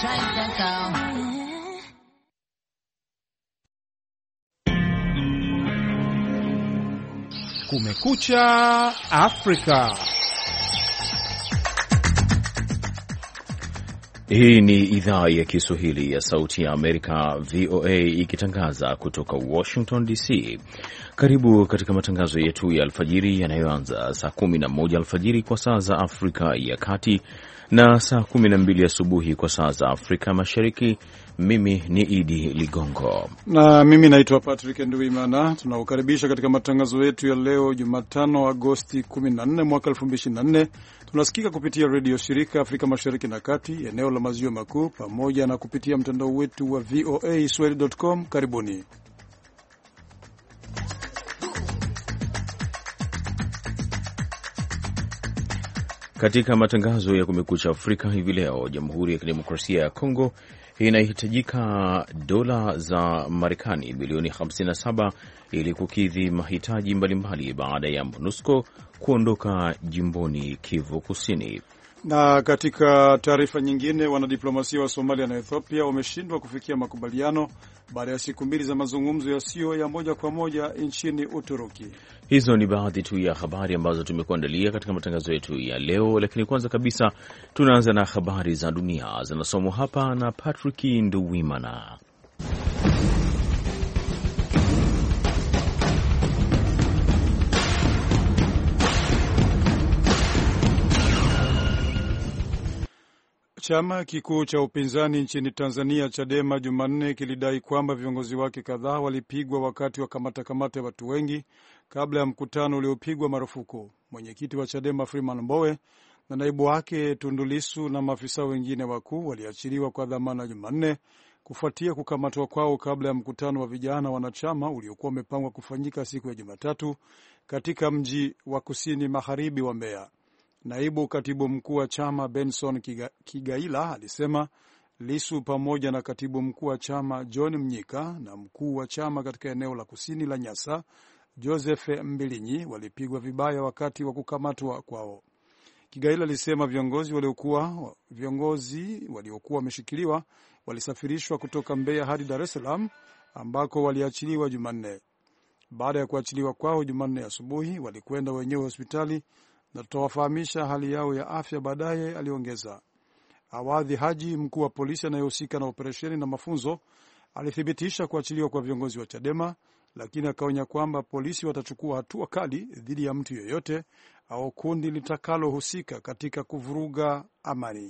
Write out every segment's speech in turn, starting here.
Kumekucha Afrika. Hii ni idhaa ya Kiswahili ya Sauti ya Amerika, VOA, ikitangaza kutoka Washington DC. Karibu katika matangazo yetu ya alfajiri yanayoanza saa 11 alfajiri kwa saa za Afrika ya Kati na saa 12 asubuhi kwa saa za Afrika Mashariki. Mimi ni Idi Ligongo na mimi naitwa Patrick Nduwimana. Tunakukaribisha katika matangazo yetu ya leo Jumatano Agosti 14 mwaka 2024. Tunasikika kupitia redio shirika Afrika Mashariki na Kati, eneo la Maziwa Makuu, pamoja na kupitia mtandao wetu wa voaswahili.com. Karibuni. Katika matangazo ya Kumekucha Afrika hivi leo, Jamhuri ya Kidemokrasia ya Kongo inahitajika dola za Marekani bilioni 57 ili kukidhi mahitaji mbalimbali baada ya MONUSCO kuondoka jimboni Kivu Kusini. Na katika taarifa nyingine, wanadiplomasia wa Somalia na Ethiopia wameshindwa kufikia makubaliano baada ya siku mbili za mazungumzo yasiyo ya moja kwa moja nchini Uturuki. Hizo ni baadhi tu ya habari ambazo tumekuandalia katika matangazo yetu ya leo, lakini kwanza kabisa tunaanza na habari za dunia zinasomwa hapa na Patrick Nduwimana. Chama kikuu cha upinzani nchini Tanzania, Chadema, Jumanne kilidai kwamba viongozi wake kadhaa walipigwa wakati wa kamata ya watu wengi kabla ya mkutano uliopigwa marufuku. Mwenyekiti wa Chadema Freeman Mbowe na naibu wake Tundu Lissu na maafisa wengine wakuu waliachiliwa kwa dhamana Jumanne kufuatia kukamatwa kwao kabla ya mkutano wa vijana wanachama uliokuwa umepangwa kufanyika siku ya Jumatatu katika mji wa kusini magharibi wa Mbeya. Naibu katibu mkuu wa chama Benson Kigaila alisema Lissu pamoja na katibu mkuu wa chama John Mnyika na mkuu wa chama katika eneo la kusini la Nyasa Joseph Mbilinyi walipigwa vibaya wakati wa kukamatwa kwao. Kigaila alisema viongozi waliokuwa wameshikiliwa walisafirishwa kutoka Mbeya hadi Dar es Salaam ambako waliachiliwa Jumanne. Baada ya kuachiliwa kwao Jumanne asubuhi, walikwenda wenyewe hospitali na tutawafahamisha hali yao ya afya baadaye, aliongeza. Awadhi Haji, mkuu wa polisi anayehusika na operesheni na mafunzo, alithibitisha kuachiliwa kwa viongozi wa Chadema, lakini akaonya kwamba polisi watachukua hatua kali dhidi ya mtu yeyote au kundi litakalohusika katika kuvuruga amani.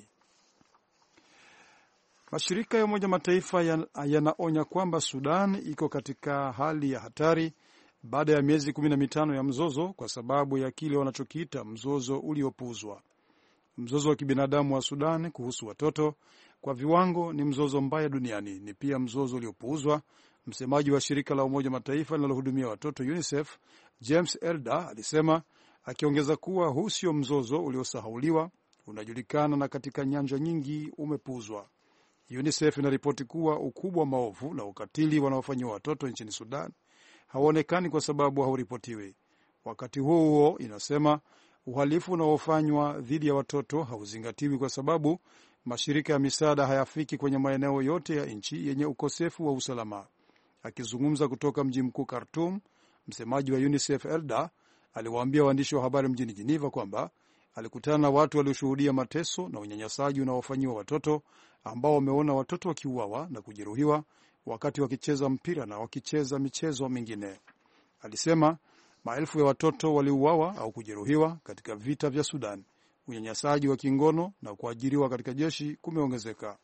Mashirika ya Umoja Mataifa yanaonya kwamba Sudan iko katika hali ya hatari baada ya miezi 15 ya mzozo kwa sababu ya kile wanachokiita mzozo uliopuuzwa. Mzozo wa kibinadamu wa Sudan kuhusu watoto kwa viwango ni mzozo mbaya duniani, ni pia mzozo uliopuuzwa. Msemaji wa shirika la Umoja Mataifa linalohudumia watoto UNICEF James Elder alisema, akiongeza kuwa huu sio mzozo uliosahauliwa, unajulikana na katika nyanja nyingi umepuuzwa. UNICEF inaripoti kuwa ukubwa wa maovu na ukatili wanaofanyiwa watoto nchini Sudan hauonekani kwa sababu hauripotiwi. Wakati huo huo, inasema uhalifu unaofanywa dhidi ya watoto hauzingatiwi kwa sababu mashirika ya misaada hayafiki kwenye maeneo yote ya nchi yenye ukosefu wa usalama. Akizungumza kutoka mji mkuu Khartoum, msemaji wa UNICEF Elder aliwaambia waandishi wa habari mjini Geneva kwamba alikutana na watu walioshuhudia mateso na unyanyasaji unaofanyiwa watoto ambao wameona watoto wakiuawa na kujeruhiwa wakati wakicheza mpira na wakicheza michezo mingine. Alisema maelfu ya watoto waliuawa au kujeruhiwa katika vita vya Sudan. Unyanyasaji wa kingono na kuajiriwa katika jeshi kumeongezeka.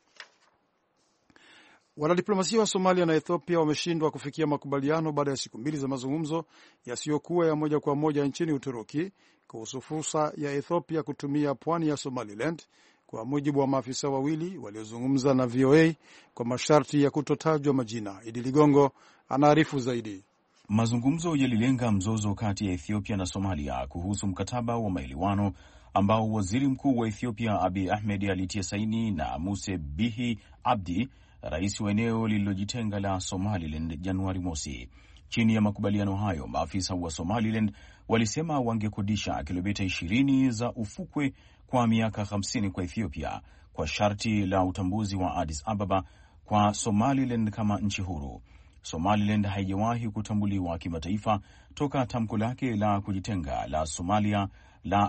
Wanadiplomasia wa Somalia na Ethiopia wameshindwa kufikia makubaliano baada ya siku mbili za mazungumzo yasiyokuwa ya moja kwa moja nchini Uturuki kuhusu fursa ya Ethiopia kutumia pwani ya Somaliland, kwa mujibu wa maafisa wawili waliozungumza na VOA kwa masharti ya kutotajwa majina. Idi Ligongo anaarifu zaidi. Mazungumzo yalilenga mzozo kati ya Ethiopia na Somalia kuhusu mkataba wa maelewano ambao waziri mkuu wa Ethiopia Abiy Ahmed alitia saini na Muse Bihi Abdi, rais wa eneo lililojitenga la Somaliland, Januari mosi. Chini ya makubaliano hayo, maafisa wa Somaliland walisema wangekodisha kilomita 20 za ufukwe kwa miaka 50 kwa Ethiopia kwa sharti la utambuzi wa Addis Ababa kwa Somaliland kama nchi huru. Somaliland haijawahi kutambuliwa kimataifa toka tamko lake la kujitenga la Somalia la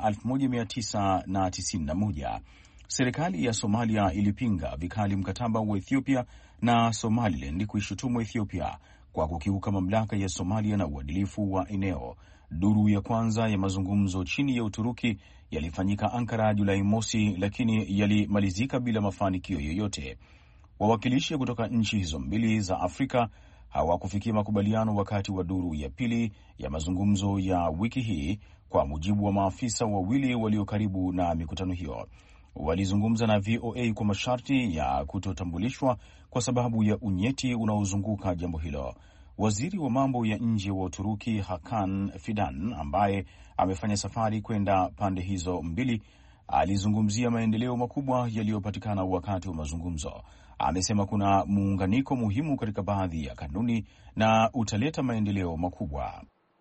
1991. Serikali ya Somalia ilipinga vikali mkataba wa Ethiopia na Somaliland kuishutumu Ethiopia kwa kukiuka mamlaka ya Somalia na uadilifu wa eneo. Duru ya kwanza ya mazungumzo chini ya Uturuki yalifanyika Ankara Julai mosi, lakini yalimalizika bila mafanikio yoyote. Wawakilishi kutoka nchi hizo mbili za Afrika hawakufikia makubaliano wakati wa duru ya pili ya mazungumzo ya wiki hii, kwa mujibu wa maafisa wawili walio karibu na mikutano hiyo. Walizungumza na VOA kwa masharti ya kutotambulishwa kwa sababu ya unyeti unaozunguka jambo hilo. Waziri wa mambo ya nje wa Uturuki Hakan Fidan, ambaye amefanya safari kwenda pande hizo mbili, alizungumzia maendeleo makubwa yaliyopatikana wakati wa mazungumzo. Amesema kuna muunganiko muhimu katika baadhi ya kanuni na utaleta maendeleo makubwa.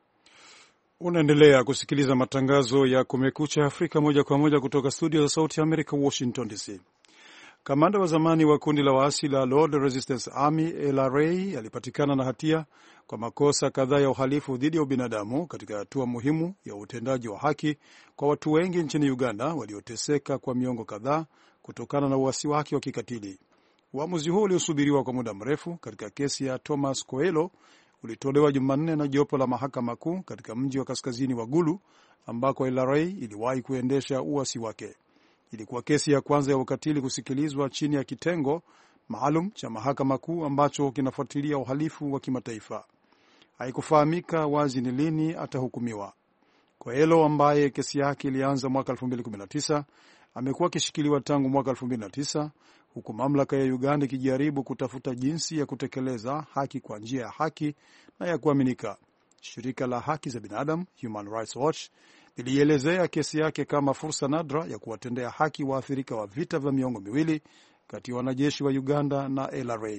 Unaendelea kusikiliza matangazo ya Kumekucha Afrika moja kwa moja kutoka studio za Sauti ya Amerika, Washington DC. Kamanda wa zamani wa kundi la waasi la Lord Resistance Army LRA alipatikana na hatia kwa makosa kadhaa ya uhalifu dhidi ya ubinadamu katika hatua muhimu ya utendaji wa haki kwa watu wengi nchini Uganda walioteseka kwa miongo kadhaa kutokana na uasi wake wa kikatili. Uamuzi huo uliosubiriwa kwa muda mrefu katika kesi ya Thomas Koelo ulitolewa Jumanne na jopo la mahakama kuu katika mji wa kaskazini wa Gulu ambako LRA iliwahi kuendesha uasi wake. Ilikuwa kesi ya kwanza ya ukatili kusikilizwa chini ya kitengo maalum cha mahakama kuu ambacho kinafuatilia uhalifu wa kimataifa. Haikufahamika wazi ni lini atahukumiwa. Koelo, ambaye kesi yake ilianza mwaka 2019, amekuwa akishikiliwa tangu mwaka 2009 huku mamlaka ya Uganda ikijaribu kutafuta jinsi ya kutekeleza haki kwa njia ya haki na ya kuaminika. Shirika la haki za binadamu Human Rights Watch lilielezea kesi yake kama fursa nadra ya kuwatendea haki waathirika wa vita vya miongo miwili kati ya wanajeshi wa Uganda na LRA.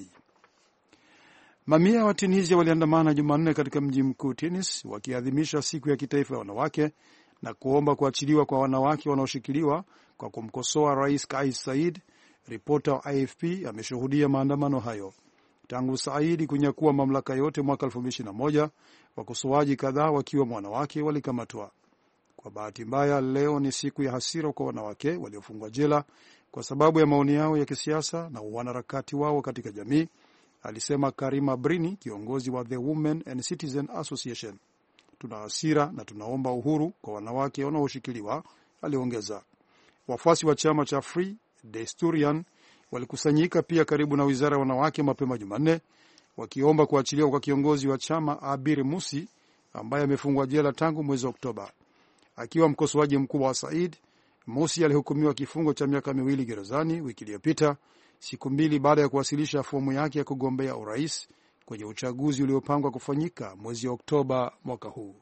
Mamia wa Tunisia waliandamana Jumanne katika mji mkuu Tunis wakiadhimisha siku ya kitaifa ya wanawake na kuomba kuachiliwa kwa wanawake wanaoshikiliwa kwa kumkosoa Rais Kais Saied. Ripota wa AFP ameshuhudia maandamano hayo. Tangu Saidi kunyakua mamlaka yote mwaka 2021, wakosoaji kadhaa wakiwa wanawake walikamatwa. Kwa bahati mbaya, leo ni siku ya hasira kwa wanawake waliofungwa jela kwa sababu ya maoni yao ya kisiasa na wanaharakati wao katika jamii, alisema Karima Brini, kiongozi wa The Women and Citizen Association. Tuna hasira na tunaomba uhuru kwa wanawake wanaoshikiliwa, aliongeza. Wafuasi wa chama cha Free Desturian walikusanyika pia karibu na wizara ya wanawake mapema Jumanne wakiomba kuachiliwa kwa kiongozi wa chama Abir Musi ambaye amefungwa jela tangu mwezi Oktoba. Akiwa mkosoaji mkubwa wa Said, Musi alihukumiwa kifungo cha miaka 2 gerezani wiki iliyopita, siku 2 baada ya kuwasilisha fomu yake ya kugombea urais kwenye uchaguzi uliopangwa kufanyika mwezi Oktoba mwaka huu.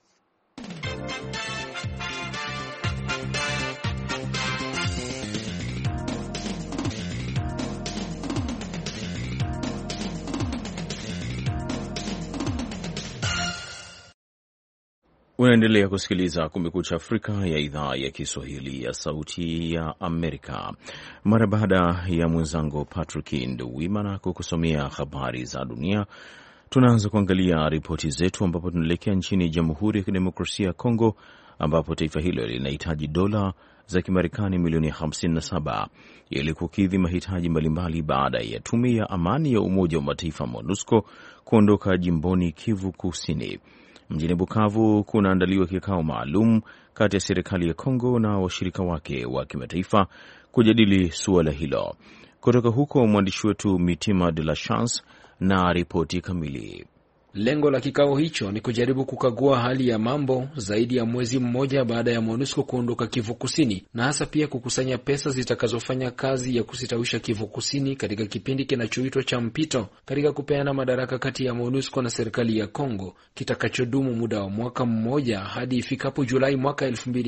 Unaendelea kusikiliza Kumekucha Afrika ya idhaa ya Kiswahili ya Sauti ya Amerika. Mara baada ya mwenzangu Patrick Nduwimana kukusomea habari za dunia, tunaanza kuangalia ripoti zetu, ambapo tunaelekea nchini Jamhuri ya Kidemokrasia ya Kongo, ambapo taifa hilo linahitaji dola za Kimarekani milioni 57 ili kukidhi mahitaji mbalimbali baada ya tume ya amani ya Umoja wa Mataifa MONUSCO kuondoka jimboni Kivu Kusini. Mjini Bukavu kunaandaliwa kikao maalum kati ya serikali ya Kongo na washirika wake wa kimataifa kujadili suala hilo. Kutoka huko, mwandishi wetu Mitima de la Chance na ripoti kamili. Lengo la kikao hicho ni kujaribu kukagua hali ya mambo zaidi ya mwezi mmoja baada ya MONUSCO kuondoka Kivu Kusini, na hasa pia kukusanya pesa zitakazofanya kazi ya kusitawisha Kivu Kusini katika kipindi kinachoitwa cha mpito katika kupeana madaraka kati ya MONUSCO na serikali ya Kongo, kitakachodumu muda wa mwaka mmoja hadi ifikapo Julai mwaka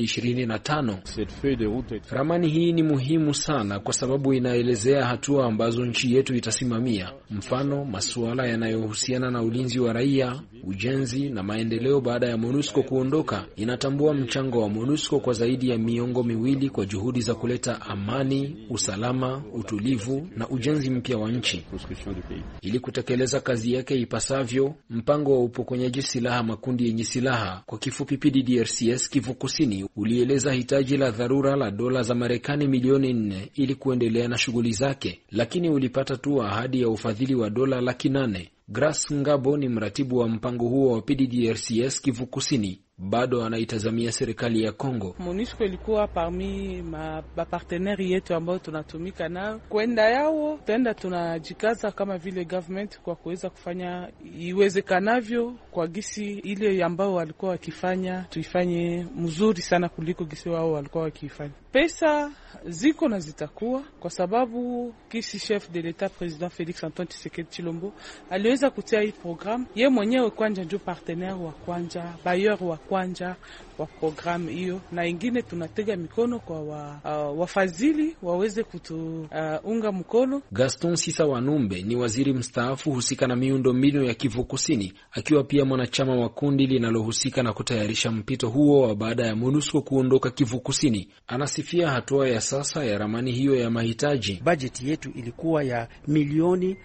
2025. Ramani hii ni muhimu sana kwa sababu inaelezea hatua ambazo nchi yetu itasimamia, mfano masuala yanayohusiana na ulinzi wa wa raia, ujenzi na maendeleo baada ya MONUSCO kuondoka, inatambua mchango wa MONUSCO kwa zaidi ya miongo miwili kwa juhudi za kuleta amani, usalama, utulivu na ujenzi mpya wa nchi. Ili kutekeleza kazi yake ipasavyo, mpango wa upokonyaji silaha makundi yenye silaha, kwa kifupi PDDRCS, Kivu Kusini, ulieleza hitaji la dharura la dola za Marekani milioni 4 ili kuendelea na shughuli zake, lakini ulipata tu ahadi ya ufadhili wa dola 800,000. Grace Ngabo ni mratibu wa mpango huo wa PDDRCS Kivu Kusini. Bado anaitazamia serikali ya Kongo. MONUSCO ilikuwa parmi maparteneri yetu ambao tunatumika nao. Kwenda yao tenda tunajikaza kama vile government kwa kuweza kufanya iwezekanavyo kwa gisi ile ambao walikuwa wakifanya tuifanye mzuri sana kuliko gisi wao walikuwa wakifanya. Pesa ziko na zitakuwa, kwa sababu kisi chef de l'etat president Felix Antoine Tshisekedi Tshilombo aliweza kutia hii program. Ye mwenyewe kwanja ndio partenaire wa kwanja, bailleur wa kwanja wa programu hiyo, na ingine tunatega mikono kwa wafadhili waweze kutuunga mkono. Gaston Sisa Wanumbe ni waziri mstaafu husika na miundo mbinu ya Kivu Kusini, akiwa pia mwanachama wa kundi linalohusika na kutayarisha mpito huo wa baada ya MONUSCO kuondoka Kivu Kusini. Anasifia hatua ya sasa ya ramani hiyo ya mahitaji. Bajeti yetu ilikuwa ya milioni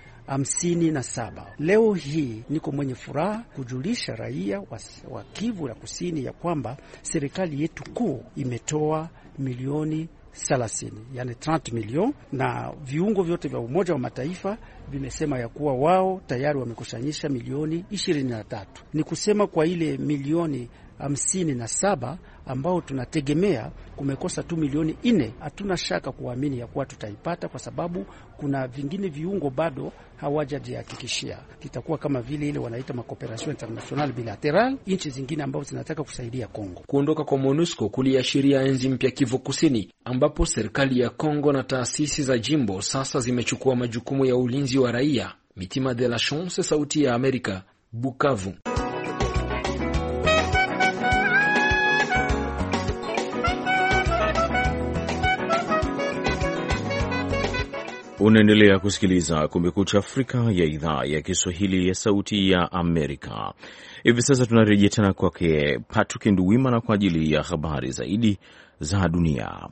57. Leo hii niko mwenye furaha kujulisha raia wa Kivu ya Kusini ya kwamba serikali yetu kuu imetoa milioni 30, yani 30 milioni, na viungo vyote vya Umoja wa Mataifa vimesema ya kuwa wao tayari wamekusanyisha milioni 23. Ni kusema kwa ile milioni 57 ambao tunategemea kumekosa tu milioni 4. Hatuna shaka kuamini ya kuwa tutaipata, kwa sababu kuna vingine viungo bado hawajajihakikishia. Kitakuwa kama vile ile wanaita makooperation international bilateral, nchi zingine ambao zinataka kusaidia Kongo. Kuondoka kwa MONUSCO kuliashiria enzi mpya Kivu Kusini, ambapo serikali ya Kongo na taasisi za jimbo sasa zimechukua majukumu ya ulinzi wa raia. Mitima de la Chance, Sauti ya Amerika, Bukavu. Unaendelea kusikiliza Kumekucha Afrika ya idhaa ya Kiswahili ya Sauti ya Amerika. Hivi sasa tunarejea tena kwake Patrick Nduwimana kwa ajili ya habari zaidi za dunia.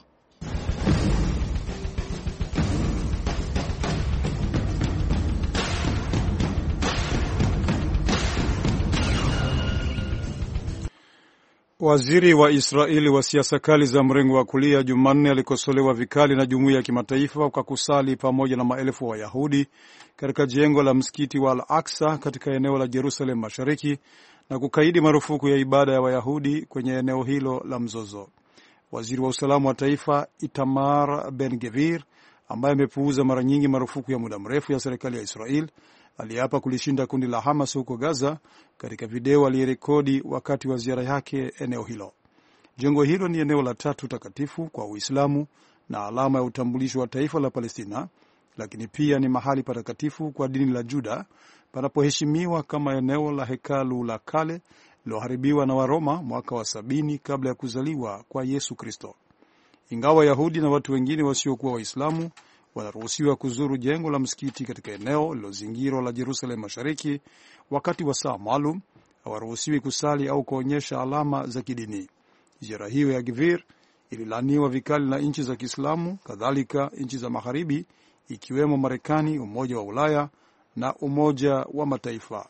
Waziri wa Israeli wa siasa kali za mrengo wa kulia Jumanne alikosolewa vikali na jumuiya ya kimataifa kwa kusali pamoja na maelfu wa Wayahudi katika jengo la msikiti wa Al-Aqsa katika eneo la Jerusalem Mashariki na kukaidi marufuku ya ibada ya Wayahudi kwenye eneo hilo la mzozo. Waziri wa usalama wa taifa Itamar Ben-Gvir, ambaye amepuuza mara nyingi marufuku ya muda mrefu ya serikali ya Israel, aliapa kulishinda kundi la Hamas huko Gaza katika video aliyerekodi wakati wa ziara yake eneo hilo. Jengo hilo ni eneo la 3 takatifu kwa Uislamu na alama ya utambulisho wa taifa la Palestina, lakini pia ni mahali patakatifu kwa dini la Juda, panapoheshimiwa kama eneo la hekalu la kale liloharibiwa na Waroma mwaka wa 70 kabla ya kuzaliwa kwa Yesu Kristo. Ingawa Wayahudi na watu wengine wasiokuwa Waislamu wanaruhusiwa kuzuru jengo la msikiti katika eneo lilozingirwa la Jerusalem Mashariki wakati wa saa maalum, hawaruhusiwi kusali au kuonyesha alama za kidini. Ziara hiyo ya Gvir ililaniwa vikali na nchi za Kiislamu, kadhalika nchi za Magharibi ikiwemo Marekani, Umoja wa Ulaya na Umoja wa Mataifa.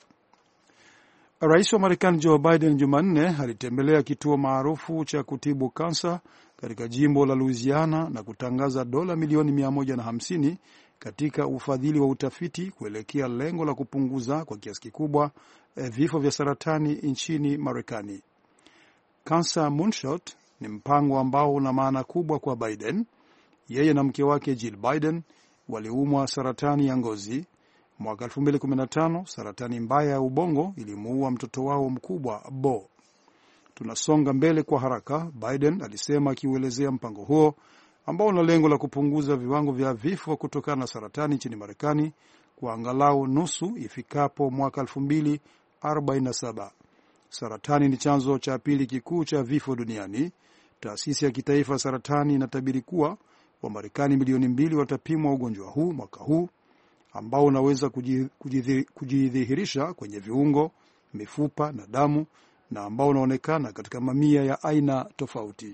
Rais wa Marekani Joe Biden Jumanne alitembelea kituo maarufu cha kutibu kansa katika jimbo la Louisiana na kutangaza dola milioni 150 katika ufadhili wa utafiti kuelekea lengo la kupunguza kwa kiasi kikubwa vifo vya saratani nchini Marekani. Cancer Moonshot ni mpango ambao una maana kubwa kwa Biden. Yeye na mke wake Jill Biden waliumwa saratani ya ngozi. Mwaka 2015 saratani mbaya ya ubongo ilimuua mtoto wao mkubwa Bo. Tunasonga mbele kwa haraka, Biden alisema akiuelezea mpango huo ambao una lengo la kupunguza viwango vya vifo kutokana na saratani nchini Marekani kwa angalau nusu ifikapo mwaka 2047. Saratani ni chanzo cha pili kikuu cha vifo duniani. Taasisi ya kitaifa ya saratani inatabiri kuwa Wamarekani milioni 2 watapimwa ugonjwa huu mwaka huu. ambao unaweza kujidhihirisha kwenye viungo, mifupa na damu, na ambao unaonekana katika mamia ya aina tofauti.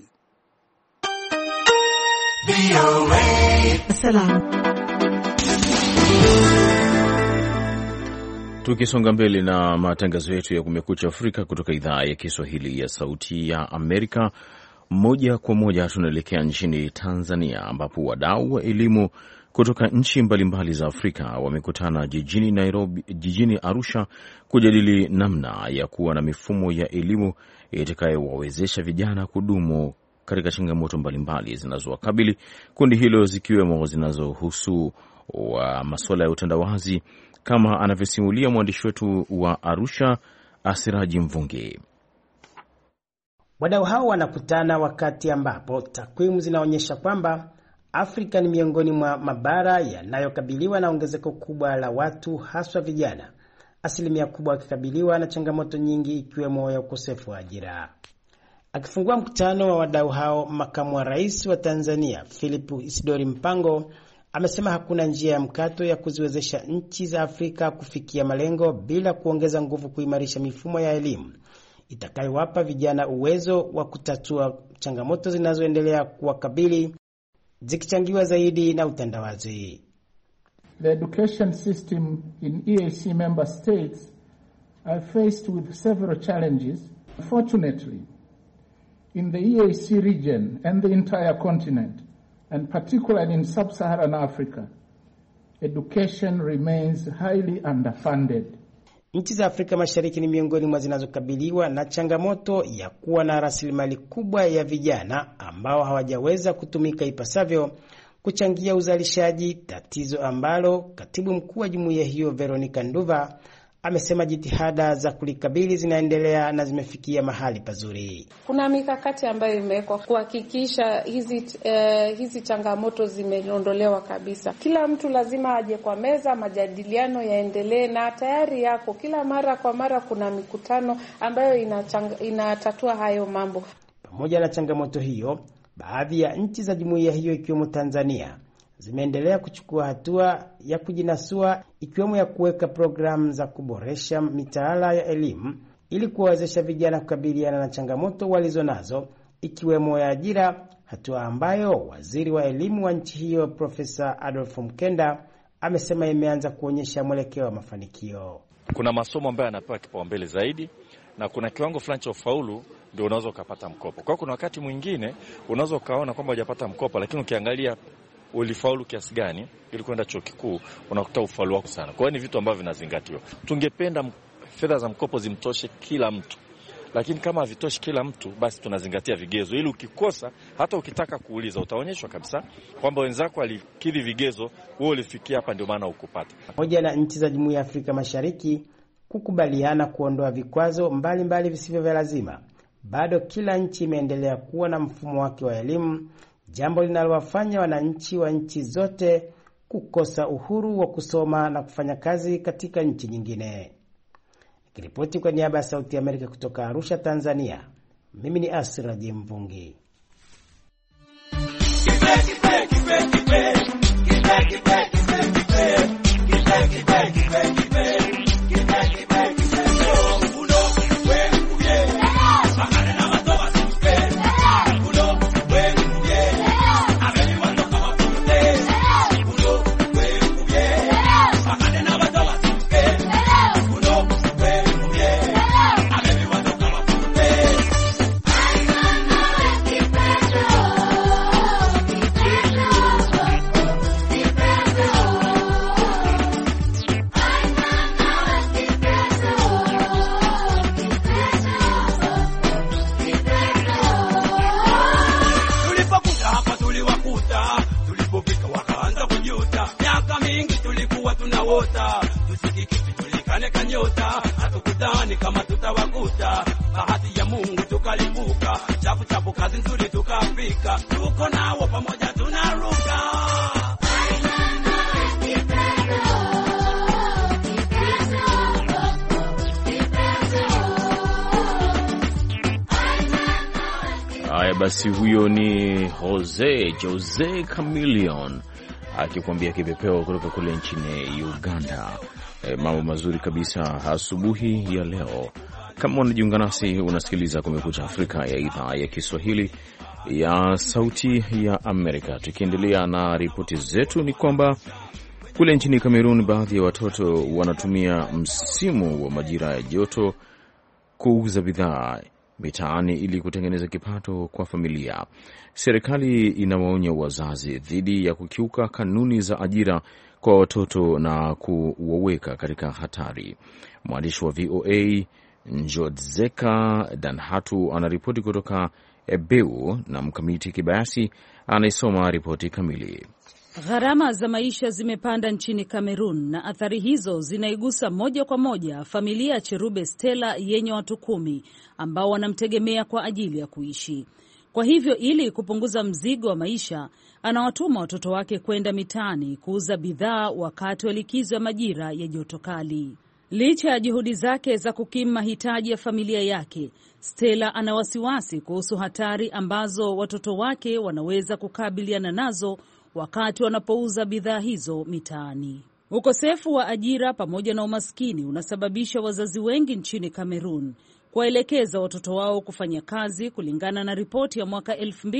Tukisonga mbele na matangazo yetu ya Kumekucha Afrika kutoka idhaa ya Kiswahili ya Sauti ya Amerika, moja kwa moja tunaelekea nchini Tanzania, ambapo wadau wa elimu kutoka nchi mbalimbali za Afrika wamekutana jijini Arusha kujadili namna ya kuwa na mifumo ya elimu itakayowawezesha vijana kudumu katika changamoto mbalimbali zinazowakabili kundi hilo, zikiwemo zinazohusu masuala ya utandawazi, kama anavyosimulia mwandishi wetu wa Arusha, Asiraji Mvungi. Wadau hao wanakutana wakati ambapo takwimu zinaonyesha kwamba Afrika ni miongoni mwa mabara yanayokabiliwa na ongezeko kubwa la watu, haswa vijana, asilimia kubwa wakikabiliwa na changamoto nyingi ikiwemo ya ukosefu wa ajira. Akifungua mkutano wa wadau hao, makamu wa rais wa Tanzania Philip Isidori Mpango amesema hakuna njia ya mkato ya kuziwezesha nchi za Afrika kufikia malengo bila kuongeza nguvu kuimarisha mifumo ya elimu itakayowapa vijana uwezo wa kutatua changamoto zinazoendelea kuwakabili, zikichangiwa zaidi na utandawazi. The education system in EAC member states are faced with several challenges. Fortunately, in the EAC region and the entire continent, and particularly in sub-Saharan Africa, education remains highly underfunded. Nchi za Afrika Mashariki ni miongoni mwa zinazokabiliwa na changamoto ya kuwa na rasilimali kubwa ya vijana ambao hawajaweza kutumika ipasavyo kuchangia uzalishaji, tatizo ambalo katibu mkuu wa jumuiya hiyo Veronica Nduva amesema jitihada za kulikabili zinaendelea na zimefikia mahali pazuri. Kuna mikakati ambayo imewekwa kuhakikisha hizi changamoto zimeondolewa kabisa. Kila mtu lazima aje kwa meza, majadiliano yaendelee, na tayari yako kila mara kwa mara kuna mikutano ambayo inatatua hayo mambo. Pamoja na changamoto hiyo, baadhi ya nchi za jumuiya hiyo ikiwemo Tanzania zimeendelea kuchukua hatua ya kujinasua, ikiwemo ya kuweka programu za kuboresha mitaala ya elimu ili kuwawezesha vijana kukabiliana na changamoto walizonazo, ikiwemo ya ajira, hatua ambayo waziri wa elimu wa nchi hiyo Profesa Adolf Mkenda amesema imeanza kuonyesha mwelekeo wa mafanikio. Kuna masomo ambayo yanapewa kipaumbele zaidi na kuna kiwango fulani cha ufaulu ndio unaweza ukapata mkopo. Kwa kuna wakati mwingine unaweza ukaona kwamba hujapata mkopo, lakini ukiangalia ulifaulu kiasi gani ili kwenda chuo kikuu, unakuta ufaulu wako sana. Kwa hiyo ni vitu ambavyo vinazingatiwa. Tungependa fedha za mkopo zimtoshe kila mtu, lakini kama havitoshi kila mtu, basi tunazingatia vigezo ili ukikosa, hata ukitaka kuuliza utaonyeshwa kabisa kwamba wenzako alikidhi vigezo, wewe ulifikia hapa, ndio maana ukupata. Pamoja na nchi za Jumuiya ya Afrika Mashariki kukubaliana kuondoa vikwazo mbalimbali visivyo vya lazima, bado kila nchi imeendelea kuwa na mfumo wake wa elimu, jambo linalowafanya wananchi wa nchi zote kukosa uhuru wa kusoma na kufanya kazi katika nchi nyingine. Nikiripoti kwa niaba ya Sauti ya Amerika kutoka Arusha, Tanzania, mimi ni Asiraji Mvungi. Basi huyo ni Jose Chameleone akikuambia kipepeo kutoka kule nchini Uganda. Mambo mazuri kabisa asubuhi ya leo. Kama unajiunga nasi, unasikiliza Kumekucha Afrika ya idhaa ya Kiswahili ya Sauti ya Amerika. Tukiendelea na ripoti zetu, ni kwamba kule nchini Kamerun baadhi ya watoto wanatumia msimu wa majira ya joto kuuza bidhaa mitaani ili kutengeneza kipato kwa familia. Serikali inawaonya wazazi dhidi ya kukiuka kanuni za ajira kwa watoto na kuwaweka katika hatari. Mwandishi wa VOA Njodzeka Danhatu anaripoti kutoka Ebeu na Mkamiti Kibayasi anaisoma ripoti kamili. Gharama za maisha zimepanda nchini Kamerun na athari hizo zinaigusa moja kwa moja familia ya Cherube Stella yenye watu 10 ambao wanamtegemea kwa ajili ya kuishi. Kwa hivyo ili kupunguza mzigo wa maisha, anawatuma watoto wake kwenda mitaani kuuza bidhaa wakati wa likizo ya majira ya joto kali. Licha ya juhudi zake za kukimu mahitaji ya familia yake, Stella ana wasiwasi kuhusu hatari ambazo watoto wake wanaweza kukabiliana nazo wakati wanapouza bidhaa hizo mitaani. Ukosefu wa ajira pamoja na umaskini unasababisha wazazi wengi nchini Kamerun kuwaelekeza watoto wao kufanya kazi, kulingana na ripoti ya mwaka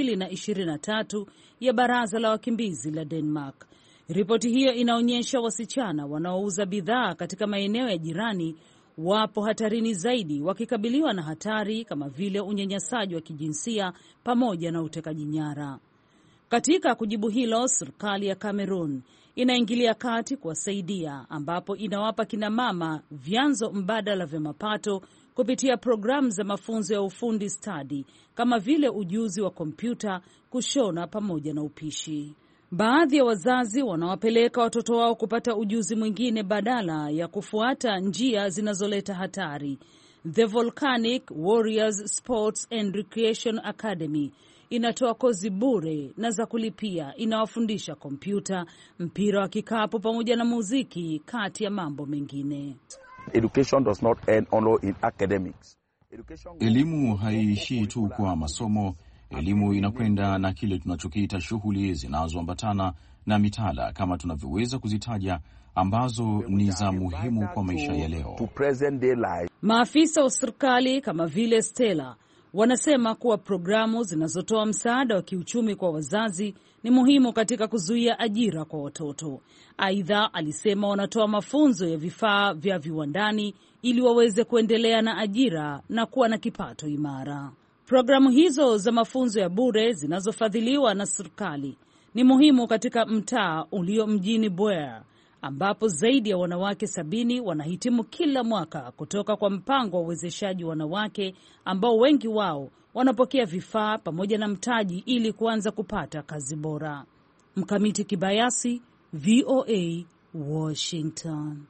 2023 ya Baraza la Wakimbizi la Denmark. Ripoti hiyo inaonyesha wasichana wanaouza bidhaa katika maeneo ya jirani wapo hatarini zaidi, wakikabiliwa na hatari kama vile unyanyasaji wa kijinsia pamoja na utekaji nyara. Katika kujibu hilo, serikali ya Kamerun inaingilia kati kuwasaidia, ambapo inawapa kina mama vyanzo mbadala vya mapato kupitia programu za mafunzo ya ufundi stadi kama vile ujuzi wa kompyuta, kushona pamoja na upishi. Baadhi ya wazazi wanawapeleka watoto wao kupata ujuzi mwingine badala ya kufuata njia zinazoleta hatari. The Volcanic Warriors Sports and Recreation Academy inatoa kozi bure na za kulipia, inawafundisha kompyuta, mpira wa kikapu pamoja na muziki, kati ya mambo mengine. Education does not end only in academics. Elimu haiishii tu kwa masomo. Elimu inakwenda na kile tunachokiita shughuli zinazoambatana na mitaala, kama tunavyoweza kuzitaja, ambazo ni za muhimu kwa maisha ya leo. Maafisa wa serikali kama vile Stella wanasema kuwa programu zinazotoa msaada wa kiuchumi kwa wazazi ni muhimu katika kuzuia ajira kwa watoto. Aidha, alisema wanatoa mafunzo ya vifaa vya viwandani ili waweze kuendelea na ajira na kuwa na kipato imara. Programu hizo za mafunzo ya bure zinazofadhiliwa na serikali ni muhimu katika mtaa ulio mjini Bwer, ambapo zaidi ya wanawake 70 wanahitimu kila mwaka kutoka kwa mpango wa uwezeshaji wanawake, ambao wengi wao wanapokea vifaa pamoja na mtaji ili kuanza kupata kazi bora. Mkamiti Kibayasi, VOA, Washington.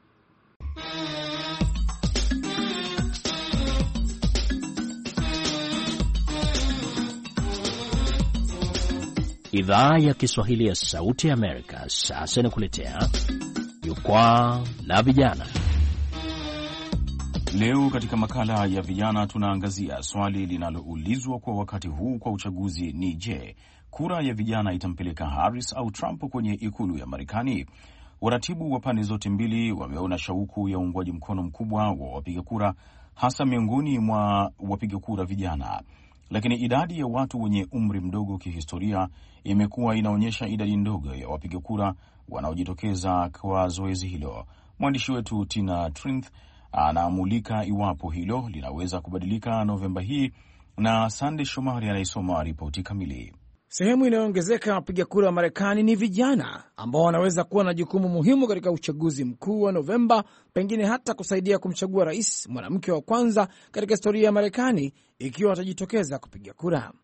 Idhaa ya Kiswahili ya Sauti ya Amerika sasa inakuletea Jukwaa la Vijana. Leo katika makala ya vijana tunaangazia swali linaloulizwa kwa wakati huu kwa uchaguzi ni je, kura ya vijana itampeleka Harris au Trump kwenye ikulu ya Marekani? Waratibu wa pande zote mbili wameona shauku ya uungwaji mkono mkubwa wa wapiga kura, hasa miongoni mwa wapiga kura vijana. Lakini idadi ya watu wenye umri mdogo kihistoria imekuwa inaonyesha idadi ndogo ya wapiga kura wanaojitokeza kwa zoezi hilo. Mwandishi wetu Tina Trinth anaamulika iwapo hilo linaweza kubadilika Novemba hii, na Sande Shomari anaisoma ripoti kamili. Sehemu inayoongezeka wapiga kura wa Marekani ni vijana ambao wanaweza kuwa na jukumu muhimu katika uchaguzi mkuu wa Novemba, pengine hata kusaidia kumchagua rais mwanamke wa kwanza katika historia ya Marekani ikiwa watajitokeza kupiga kura.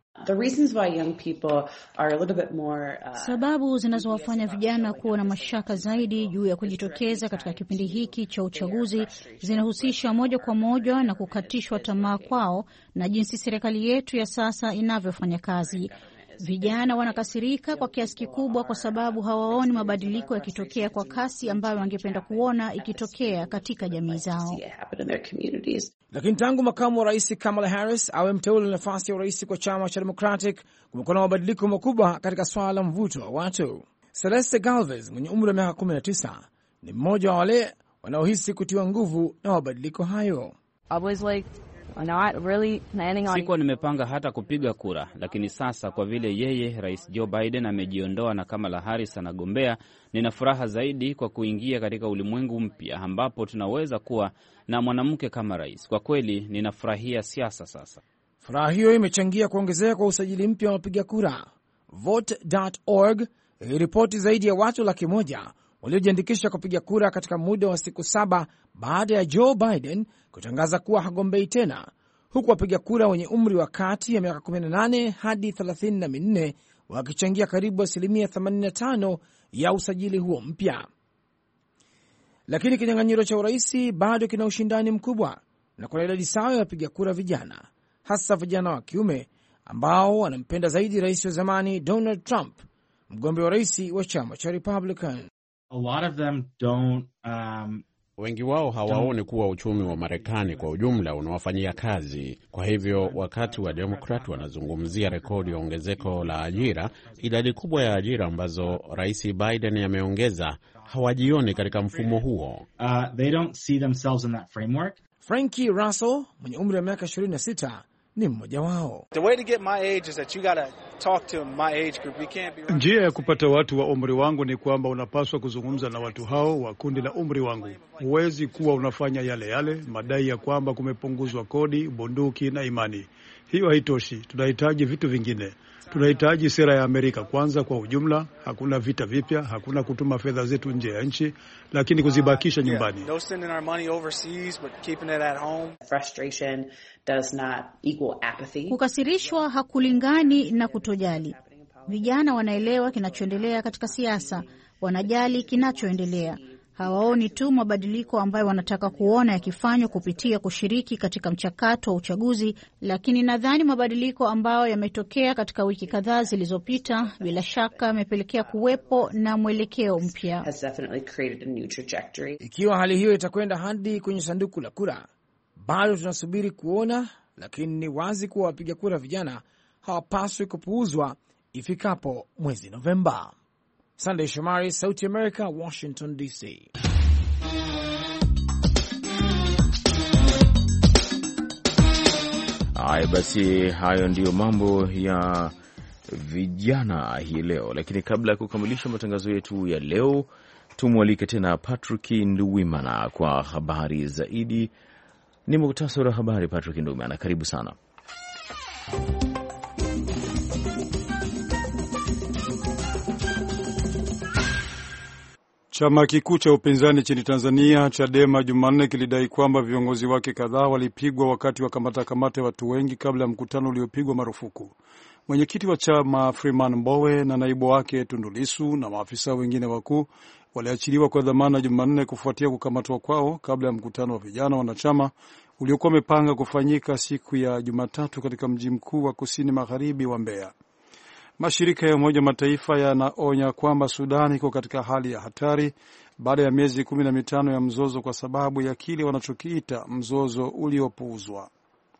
Sababu zinazowafanya vijana kuwa na mashaka zaidi juu ya kujitokeza katika kipindi hiki cha uchaguzi zinahusisha moja kwa moja na kukatishwa tamaa kwao na jinsi serikali yetu ya sasa inavyofanya kazi. Vijana wanakasirika kwa kiasi kikubwa kwa sababu hawaoni mabadiliko yakitokea kwa kasi ambayo wangependa kuona ikitokea katika jamii zao. Lakini tangu makamu wa rais Kamala Harris awe mteule na nafasi ya urais kwa chama cha Democratic, kumekuwa na mabadiliko makubwa katika swala la mvuto wa watu. Celeste Galvez mwenye umri wa miaka 19 ni mmoja wa wale wanaohisi kutiwa nguvu na mabadiliko hayo. Sikuwa nimepanga hata kupiga kura, lakini sasa kwa vile yeye Rais Joe Biden amejiondoa na Kamala Harris anagombea, nina furaha zaidi kwa kuingia katika ulimwengu mpya ambapo tunaweza kuwa na mwanamke kama rais. Kwa kweli ninafurahia siasa sasa. Furaha hiyo imechangia kuongezeka kwa usajili mpya wa wapiga kura. Vote.org iliripoti zaidi ya watu 100,000 waliojiandikisha kupiga kura katika muda wa siku 7 baada ya Joe Biden kutangaza kuwa hagombei tena, huku wapiga kura wenye umri wa kati ya miaka 18 hadi 34 wakichangia karibu 85% ya usajili huo mpya. Lakini kinyang'anyiro cha urais bado kina ushindani mkubwa na kuna idadi sawa ya wapiga kura vijana, hasa vijana wa kiume ambao wanampenda zaidi rais wa zamani Donald Trump, mgombea wa rais wa chama cha Republican. Wengi wao hawaoni kuwa uchumi wa Marekani kwa ujumla unawafanyia kazi. Kwa hivyo wakati wa Demokrat wanazungumzia rekodi ya ongezeko la ajira, idadi kubwa ya ajira ambazo Rais Biden ameongeza, hawajioni katika mfumo huo. Frankie Russell mwenye umri wa miaka 26 ni mmoja wao. Njia ya kupata watu wa umri wangu ni kwamba unapaswa kuzungumza na watu hao wa kundi la umri wangu. Huwezi kuwa unafanya yale yale, madai ya kwamba kumepunguzwa kodi, bunduki na imani. Hiyo haitoshi. Tunahitaji vitu vingine. Tunahitaji sera ya Amerika kwanza kwa ujumla. Hakuna vita vipya, hakuna kutuma fedha zetu nje ya nchi, lakini kuzibakisha nyumbani. Kukasirishwa hakulingani na kutojali. Vijana wanaelewa kinachoendelea katika siasa, wanajali kinachoendelea. Hawaoni tu mabadiliko ambayo wanataka kuona yakifanywa kupitia kushiriki katika mchakato wa uchaguzi, lakini nadhani mabadiliko ambayo yametokea katika wiki kadhaa zilizopita bila shaka yamepelekea kuwepo na mwelekeo mpya. Ikiwa hali hiyo itakwenda hadi kwenye sanduku la kura, bado tunasubiri kuona, lakini ni wazi kuwa wapiga kura vijana hawapaswi kupuuzwa ifikapo mwezi Novemba. Sunday Shomari, Sauti America, Washington DC. Haya basi, hayo ndiyo mambo ya vijana hii leo, lakini kabla ya kukamilisha matangazo yetu ya leo, tumwalike tena Patrick Nduwimana kwa habari zaidi. Ni muhtasari wa habari. Patrick Nduwimana, karibu sana. Chama kikuu cha upinzani nchini Tanzania, Chadema, Jumanne kilidai kwamba viongozi wake kadhaa walipigwa wakati wa kamata watu wengi kabla ya mkutano uliopigwa marufuku. Mwenyekiti wa chama Freeman Mbowe na naibu wake Tundu Lissu na maafisa wengine wakuu waliachiliwa kwa dhamana Jumanne kufuatia kukamatwa kwao kabla ya mkutano wa vijana wanachama uliokuwa umepanga kufanyika siku ya Jumatatu katika mji mkuu wa kusini magharibi wa Mbeya. Mashirika ya Umoja Mataifa yanaonya kwamba Sudan iko katika hali ya hatari baada ya miezi 15 ya mzozo kwa sababu ya kile wanachokiita mzozo uliopuuzwa.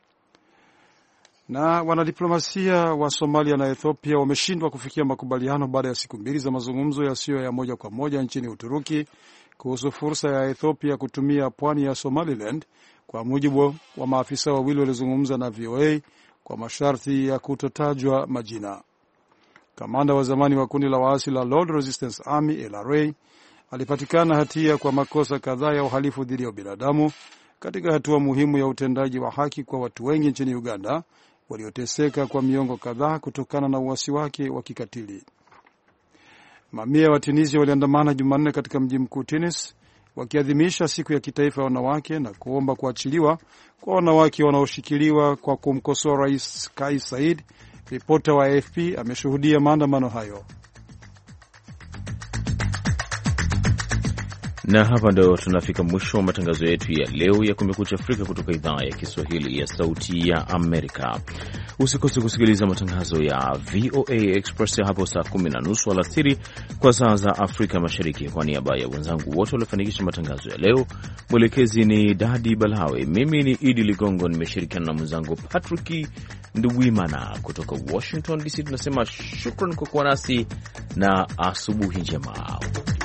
Na wanadiplomasia wa Somalia na Ethiopia wameshindwa kufikia makubaliano baada ya siku 2 za mazungumzo yasiyo ya moja kwa moja nchini Uturuki kuhusu fursa ya Ethiopia kutumia pwani ya Somaliland, kwa mujibu wa maafisa wawili waliozungumza na VOA kwa masharti ya kutotajwa majina. Kamanda wa zamani wa kundi la waasi la Lord Resistance Army LRA alipatikana hatia kwa makosa kadhaa ya uhalifu dhidi ya binadamu katika hatua muhimu ya utendaji wa haki kwa watu wengi nchini Uganda walioteseka kwa miongo kadhaa kutokana na uasi wake wa kikatili. Mamia ya Watunisia waliandamana Jumanne katika mji mkuu Tunis wakiadhimisha siku ya kitaifa ya wanawake na kuomba kuachiliwa kwa wanawake wanaoshikiliwa kwa kumkosoa Rais Kais Saied. Ripota wa AFP ameshuhudia maandamano hayo. Na hapa ndo tunafika mwisho wa matangazo yetu ya leo ya Kumekucha Afrika kutoka idhaa ya Kiswahili ya Sauti ya Amerika. Usikose kusikiliza matangazo ya VOA Express hapo saa 10:30 alasiri kwa saa za Afrika Mashariki. Kwa niaba ya wenzangu wote waliofanikisha matangazo ya leo, mwelekezi ni Dadi Balawe, mimi ni Idi Ligongo, nimeshirikiana na mwenzangu Patrick Nduwimana kutoka Washington DC. Tunasema shukran kwa kuwa nasi na asubuhi njema.